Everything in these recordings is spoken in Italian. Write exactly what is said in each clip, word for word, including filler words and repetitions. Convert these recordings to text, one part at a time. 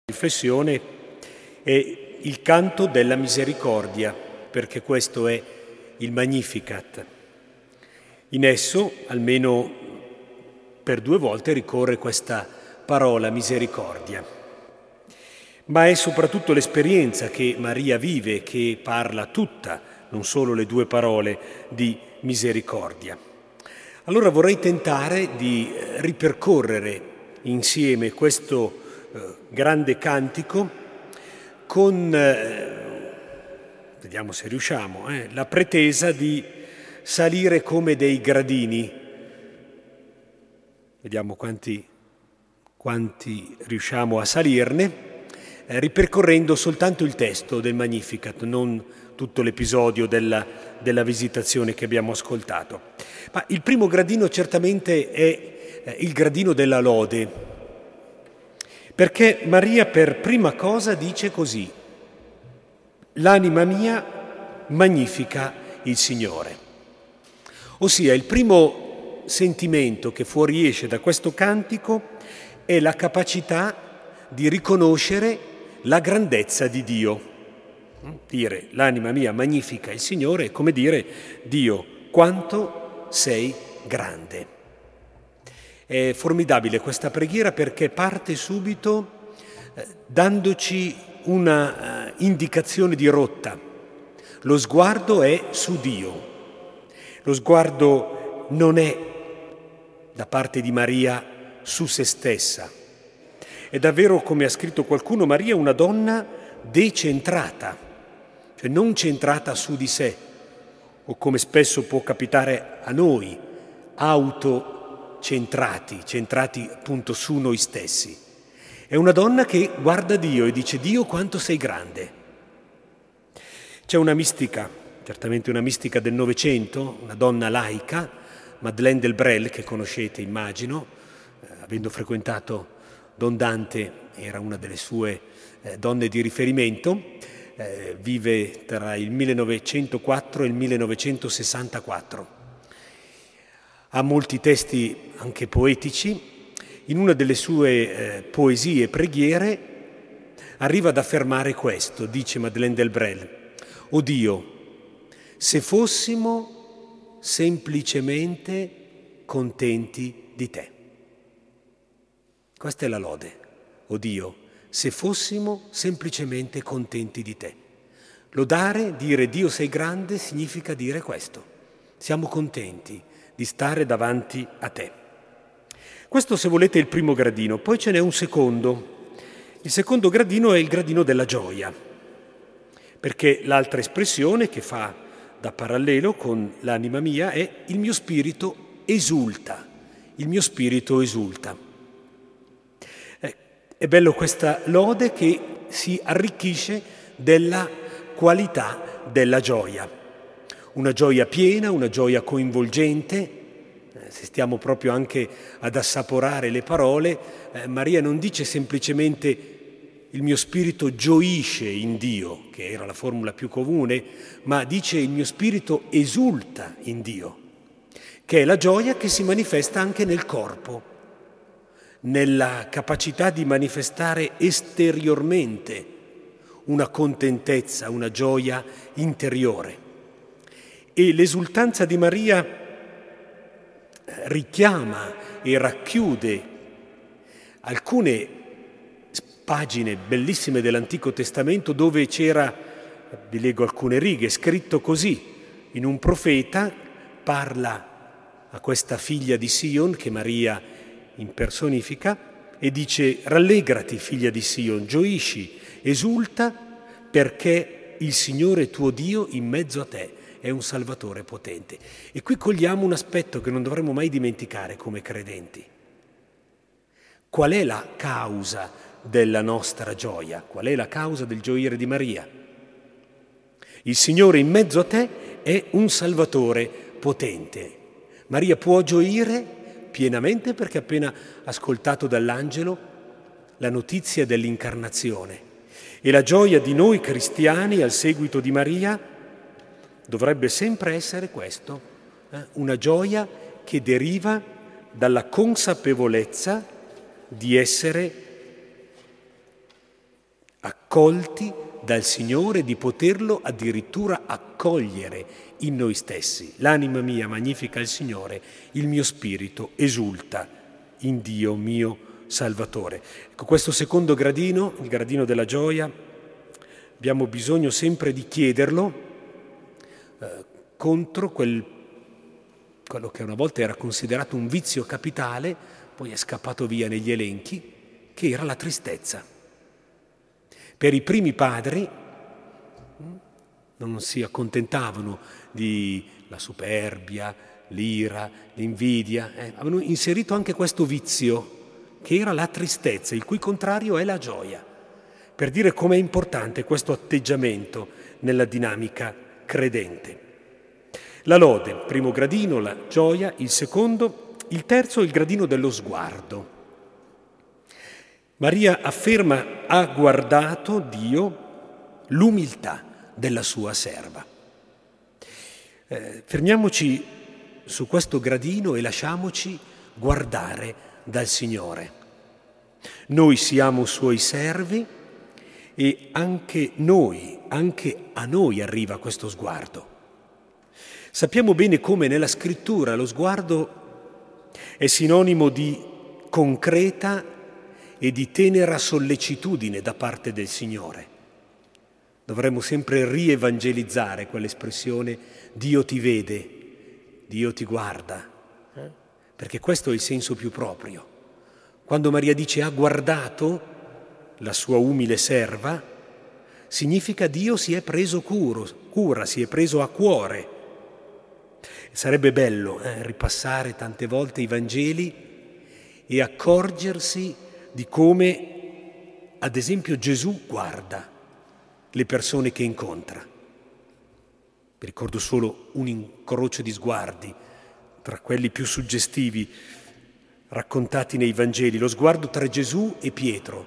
Riflessione è il canto della misericordia, perché questo è il Magnificat. In esso, almeno per due volte, ricorre questa parola misericordia. Ma è soprattutto l'esperienza che Maria vive che parla tutta, non solo le due parole, di misericordia. Allora vorrei tentare di ripercorrere insieme questo grande cantico con, eh, vediamo se riusciamo, eh, la pretesa di salire come dei gradini. Vediamo quanti, quanti riusciamo a salirne, eh, ripercorrendo soltanto il testo del Magnificat, non tutto l'episodio della, della visitazione che abbiamo ascoltato. Ma il primo gradino certamente è eh, il gradino della lode, perché Maria per prima cosa dice così: l'anima mia magnifica il Signore. Ossia, il primo sentimento che fuoriesce da questo cantico è la capacità di riconoscere la grandezza di Dio. Dire l'anima mia magnifica il Signore è come dire: Dio, quanto sei grande. È formidabile questa preghiera perché parte subito eh, dandoci una uh, indicazione di rotta. Lo sguardo è su Dio. Lo sguardo non è da parte di Maria su se stessa. È davvero, come ha scritto qualcuno, Maria è una donna decentrata, cioè non centrata su di sé, o come spesso può capitare a noi, auto centrati, centrati appunto su noi stessi. È una donna che guarda Dio e dice: Dio, quanto sei grande. C'è una mistica, certamente una mistica del Novecento, una donna laica, Madeleine Delbrel, che conoscete immagino, eh, avendo frequentato Don Dante, era una delle sue eh, donne di riferimento, eh, vive tra il millenovecentoquattro e il millenovecentosessantaquattro. Ha molti testi anche poetici. In una delle sue eh, poesie e preghiere arriva ad affermare questo, dice Madeleine Delbrel: «O Dio, se fossimo semplicemente contenti di te». Questa è la lode. O Dio, se fossimo semplicemente contenti di te. Lodare, dire Dio sei grande, significa dire questo. Siamo contenti di stare davanti a te. Questo, se volete, è il primo gradino. Poi ce n'è un secondo. Il secondo gradino è il gradino della gioia, perché l'altra espressione che fa da parallelo con l'anima mia è: il mio spirito esulta, il mio spirito esulta. Eh, è bello questa lode che si arricchisce della qualità della gioia. Una gioia piena, una gioia coinvolgente. Se stiamo proprio anche ad assaporare le parole, eh, Maria non dice semplicemente il mio spirito gioisce in Dio, che era la formula più comune, ma dice il mio spirito esulta in Dio, che è la gioia che si manifesta anche nel corpo, nella capacità di manifestare esteriormente una contentezza, una gioia interiore. E l'esultanza di Maria richiama e racchiude alcune pagine bellissime dell'Antico Testamento dove c'era, vi leggo alcune righe, scritto così: in un profeta parla a questa figlia di Sion che Maria impersonifica e dice: rallegrati figlia di Sion, gioisci, esulta, perché il Signore tuo Dio in mezzo a te è un Salvatore potente. E qui cogliamo un aspetto che non dovremmo mai dimenticare come credenti. Qual è la causa della nostra gioia? Qual è la causa del gioire di Maria? Il Signore in mezzo a te è un Salvatore potente. Maria può gioire pienamente perché ha appena ascoltato dall'angelo la notizia dell'incarnazione. E la gioia di noi cristiani al seguito di Maria dovrebbe sempre essere questo, eh? una gioia che deriva dalla consapevolezza di essere accolti dal Signore, di poterlo addirittura accogliere in noi stessi. L'anima mia magnifica il Signore, il mio spirito esulta in Dio mio Salvatore. Ecco, questo secondo gradino, il gradino della gioia, abbiamo bisogno sempre di chiederlo eh, contro quel, quello che una volta era considerato un vizio capitale, poi è scappato via negli elenchi, che era la tristezza. Per i primi padri non si accontentavano di la superbia, l'ira, l'invidia, eh, avevano inserito anche questo vizio, che era la tristezza, il cui contrario è la gioia, per dire com'è importante questo atteggiamento nella dinamica credente. La lode, il primo gradino, la gioia, il secondo, il terzo, il gradino dello sguardo. Maria afferma: ha guardato Dio l'umiltà della sua serva. Eh, fermiamoci su questo gradino e lasciamoci guardare dal Signore. Noi siamo Suoi servi e anche noi, anche a noi arriva questo sguardo. Sappiamo bene come nella Scrittura lo sguardo è sinonimo di concreta e di tenera sollecitudine da parte del Signore. Dovremmo sempre rievangelizzare quell'espressione Dio ti vede, Dio ti guarda, eh? Perché questo è il senso più proprio. Quando Maria dice ha guardato la sua umile serva, significa Dio si è preso curo, cura, si è preso a cuore. Sarebbe bello eh, ripassare tante volte i Vangeli e accorgersi di come, ad esempio, Gesù guarda le persone che incontra. Vi ricordo solo un incrocio di sguardi tra quelli più suggestivi raccontati nei Vangeli, lo sguardo tra Gesù e Pietro.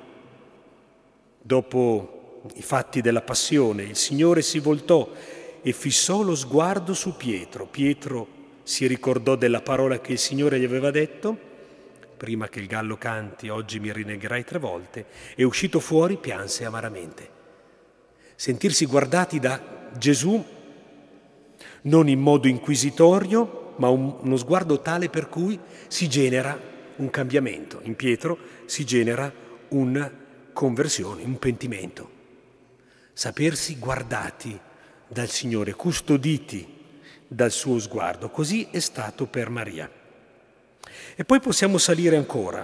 Dopo i fatti della passione, il Signore si voltò e fissò lo sguardo su Pietro. Pietro si ricordò della parola che il Signore gli aveva detto: prima che il gallo canti, oggi mi rinnegherai tre volte, e uscito fuori pianse amaramente. Sentirsi guardati da Gesù non in modo inquisitorio, ma un, uno sguardo tale per cui si genera un cambiamento. In Pietro si genera una conversione, un pentimento. Sapersi guardati dal Signore, custoditi dal suo sguardo. Così è stato per Maria. E poi possiamo salire ancora.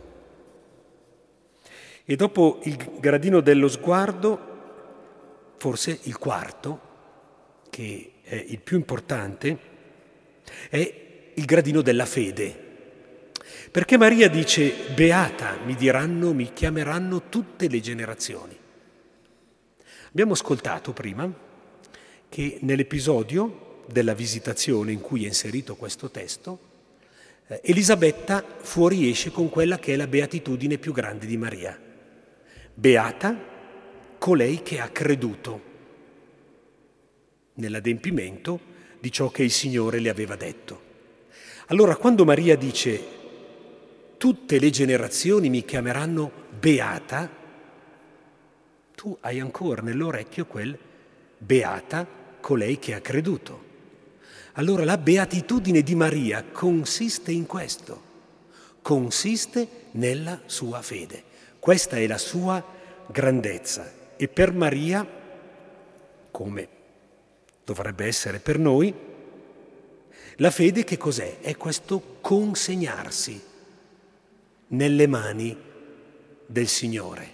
E dopo il gradino dello sguardo, forse il quarto, che è il più importante, è il gradino della fede. Perché Maria dice: beata mi diranno, mi chiameranno tutte le generazioni. Abbiamo ascoltato prima che nell'episodio della visitazione in cui è inserito questo testo, Elisabetta fuoriesce con quella che è la beatitudine più grande di Maria. Beata colei che ha creduto nell'adempimento di ciò che il Signore le aveva detto. Allora, quando Maria dice tutte le generazioni mi chiameranno beata, tu hai ancora nell'orecchio quel beata colei che ha creduto. Allora la beatitudine di Maria consiste in questo, consiste nella sua fede. Questa è la sua grandezza. E per Maria, come dovrebbe essere per noi, la fede che cos'è? È questo consegnarsi nelle mani del Signore.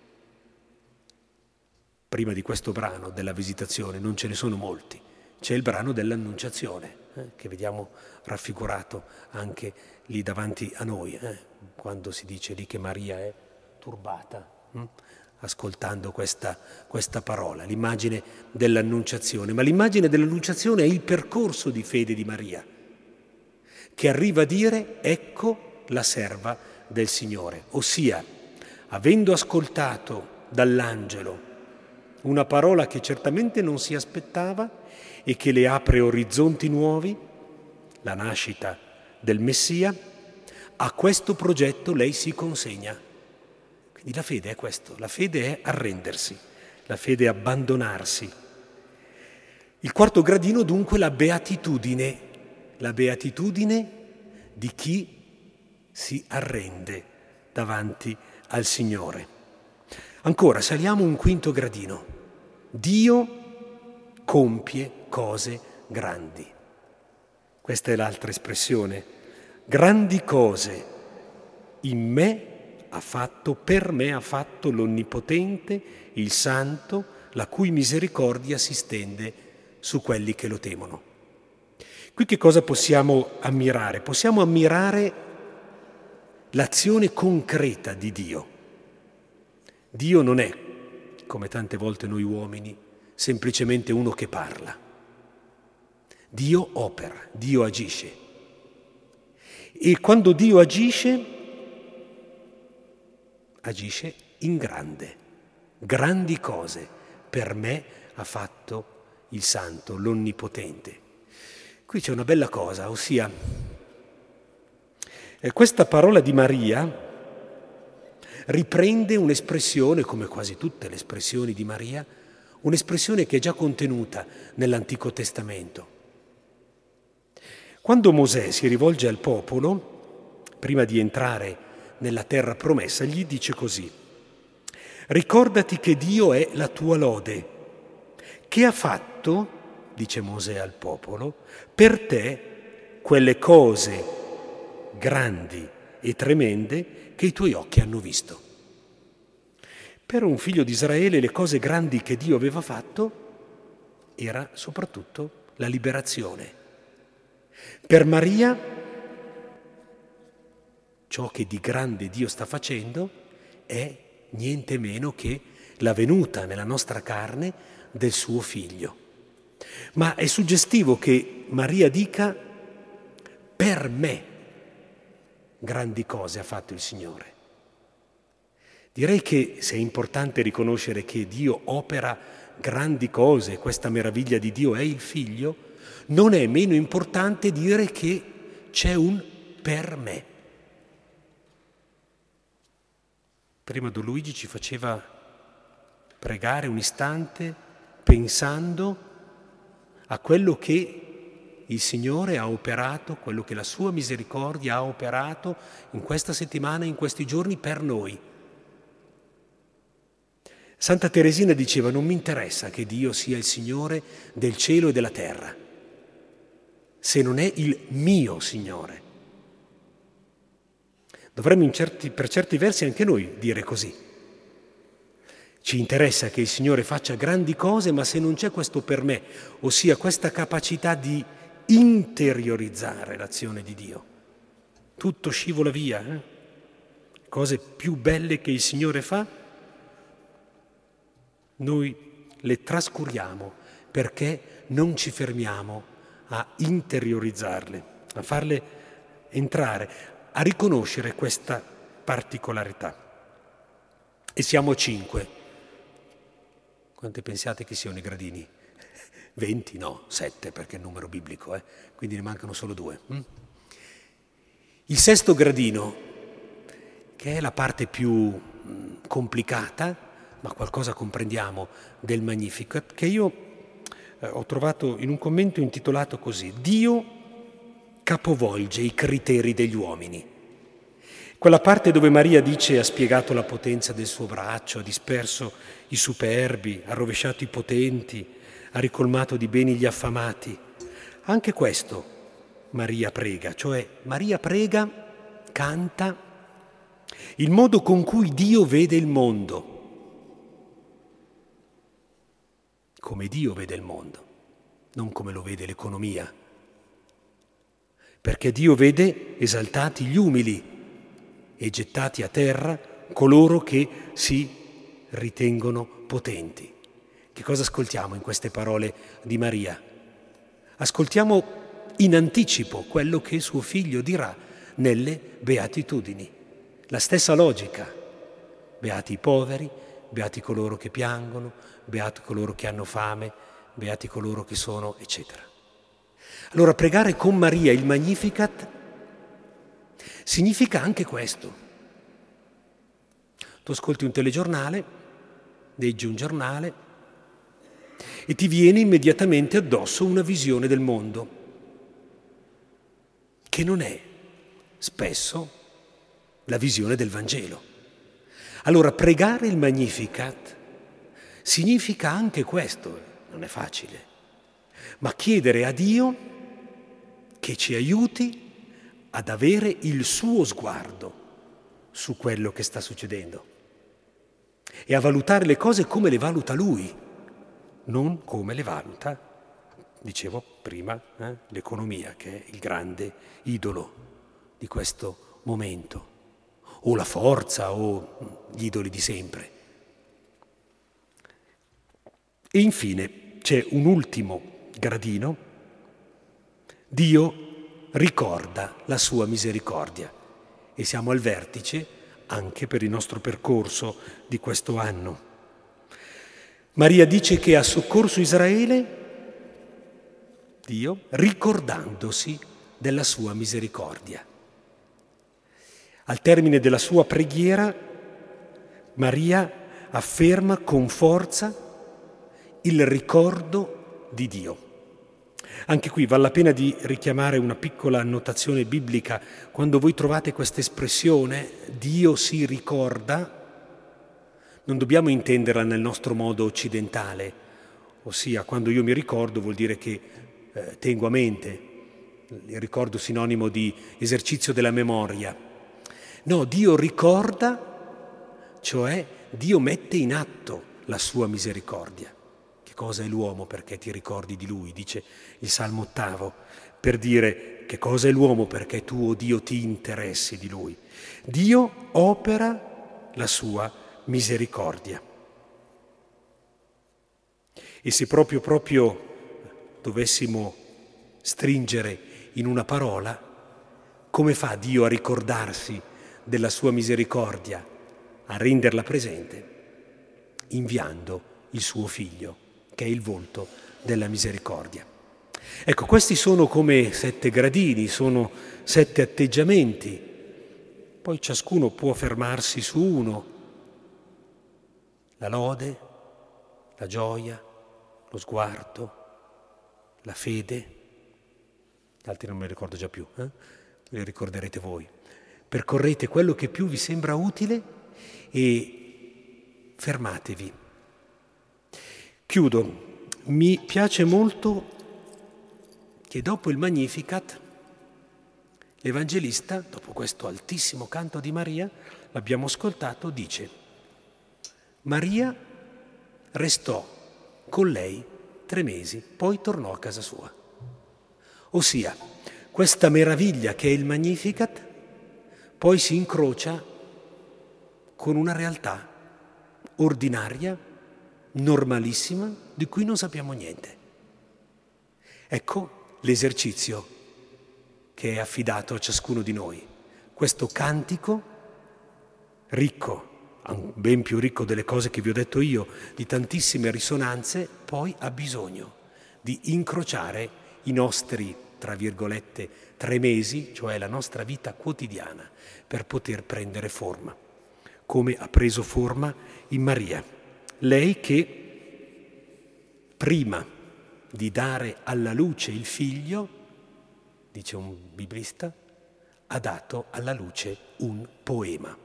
Prima di questo brano della visitazione non ce ne sono molti. C'è il brano dell'Annunciazione, eh, che vediamo raffigurato anche lì davanti a noi, eh, quando si dice lì che Maria è turbata, hm? ascoltando questa, questa parola, l'immagine dell'Annunciazione. Ma l'immagine dell'Annunciazione è il percorso di fede di Maria, che arriva a dire: ecco la serva del Signore. Ossia, avendo ascoltato dall'angelo una parola che certamente non si aspettava e che le apre orizzonti nuovi, la nascita del Messia, a questo progetto lei si consegna. La fede è questo, la fede è arrendersi, la fede è abbandonarsi. Il quarto gradino dunque la beatitudine, la beatitudine di chi si arrende davanti al Signore. Ancora, saliamo un quinto gradino. Dio compie cose grandi. Questa è l'altra espressione. Grandi cose in me ha fatto, per me ha fatto l'Onnipotente, il Santo, la cui misericordia si stende su quelli che lo temono. Qui che cosa possiamo ammirare? Possiamo ammirare l'azione concreta di Dio. Dio non è, come tante volte noi uomini, semplicemente uno che parla. Dio opera, Dio agisce. E quando Dio agisce, agisce in grande. Grandi cose per me ha fatto il Santo, l'Onnipotente. Qui c'è una bella cosa, ossia eh, questa parola di Maria riprende un'espressione, come quasi tutte le espressioni di Maria, un'espressione che è già contenuta nell'Antico Testamento. Quando Mosè si rivolge al popolo, prima di entrare nella terra promessa, gli dice così: ricordati che Dio è la tua lode, che ha fatto, dice Mosè al popolo, per te quelle cose grandi e tremende che i tuoi occhi hanno visto. Per un figlio di Israele le cose grandi che Dio aveva fatto era soprattutto la liberazione. Per Maria ciò che di grande Dio sta facendo è niente meno che la venuta nella nostra carne del suo figlio. Ma è suggestivo che Maria dica: per me grandi cose ha fatto il Signore. Direi che se è importante riconoscere che Dio opera grandi cose, questa meraviglia di Dio è il Figlio, non è meno importante dire che c'è un per me. Prima Don Luigi ci faceva pregare un istante pensando a quello che il Signore ha operato, quello che la sua misericordia ha operato in questa settimana, in questi giorni per noi. Santa Teresina diceva: non mi interessa che Dio sia il Signore del cielo e della terra, se non è il mio Signore. Dovremmo in certi, per certi versi anche noi dire così. Ci interessa che il Signore faccia grandi cose, ma se non c'è questo per me, ossia questa capacità di interiorizzare l'azione di Dio, tutto scivola via. Eh? Cose più belle che il Signore fa, noi le trascuriamo perché non ci fermiamo a interiorizzarle, a farle entrare, a riconoscere questa particolarità. E siamo cinque. Quante pensiate che siano i gradini? Venti? No, sette, perché è il numero biblico, eh? Quindi ne mancano solo due. Mm? Il sesto gradino, che è la parte più mh, complicata, ma qualcosa comprendiamo del Magnificat, che io eh, ho trovato in un commento intitolato così: Dio capovolge i criteri degli uomini. Quella parte dove Maria dice: ha spiegato la potenza del suo braccio, ha disperso i superbi, ha rovesciato i potenti, ha ricolmato di beni gli affamati. Anche questo Maria prega, cioè Maria prega, canta il modo con cui Dio vede il mondo, come Dio vede il mondo, non come lo vede l'economia. Perché Dio vede esaltati gli umili e gettati a terra coloro che si ritengono potenti. Che cosa ascoltiamo in queste parole di Maria? Ascoltiamo in anticipo quello che suo figlio dirà nelle beatitudini. La stessa logica. Beati i poveri, beati coloro che piangono, beati coloro che hanno fame, beati coloro che sono, eccetera. Allora pregare con Maria il Magnificat significa anche questo. Tu ascolti un telegiornale, leggi un giornale e ti viene immediatamente addosso una visione del mondo, che non è spesso la visione del Vangelo. Allora, pregare il Magnificat significa anche questo, non è facile, ma chiedere a Dio che ci aiuti ad avere il suo sguardo su quello che sta succedendo e a valutare le cose come le valuta Lui, non come le valuta, dicevo prima, eh, l'economia, che è il grande idolo di questo momento, o la forza, o gli idoli di sempre. E infine c'è un ultimo gradino: Dio ricorda la sua misericordia. E siamo al vertice anche per il nostro percorso di questo anno. Maria dice che ha soccorso Israele, Dio, ricordandosi della sua misericordia. Al termine della sua preghiera, Maria afferma con forza il ricordo di Dio. Anche qui vale la pena di richiamare una piccola annotazione biblica. Quando voi trovate questa espressione, Dio si ricorda, non dobbiamo intenderla nel nostro modo occidentale, ossia quando io mi ricordo vuol dire che eh, tengo a mente, il ricordo sinonimo di esercizio della memoria. No, Dio ricorda, cioè Dio mette in atto la sua misericordia. Che cosa è l'uomo perché ti ricordi di lui, dice il Salmo ottavo, per dire che cosa è l'uomo perché tu, o Dio, ti interessi di lui. Dio opera la sua misericordia. E se proprio proprio dovessimo stringere in una parola, come fa Dio a ricordarsi della sua misericordia, a renderla presente? Inviando il suo figlio, che è il volto della misericordia. Ecco, questi sono come sette gradini, sono sette atteggiamenti. Poi ciascuno può fermarsi su uno: la lode, la gioia, lo sguardo, la fede. Altri non me li ricordo già più, eh? Li ricorderete voi. Percorrete quello che più vi sembra utile e fermatevi. Chiudo. Mi piace molto che dopo il Magnificat l'Evangelista, dopo questo altissimo canto di Maria, l'abbiamo ascoltato, dice: Maria restò con lei tre mesi, poi tornò a casa sua. Ossia, questa meraviglia che è il Magnificat poi si incrocia con una realtà ordinaria, normalissima, di cui non sappiamo niente. Ecco l'esercizio che è affidato a ciascuno di noi. Questo cantico ricco, ben più ricco delle cose che vi ho detto io, di tantissime risonanze, poi ha bisogno di incrociare i nostri, tra virgolette, tre mesi, cioè la nostra vita quotidiana, per poter prendere forma, come ha preso forma in Maria. Lei che prima di dare alla luce il figlio, dice un biblista, ha dato alla luce un poema.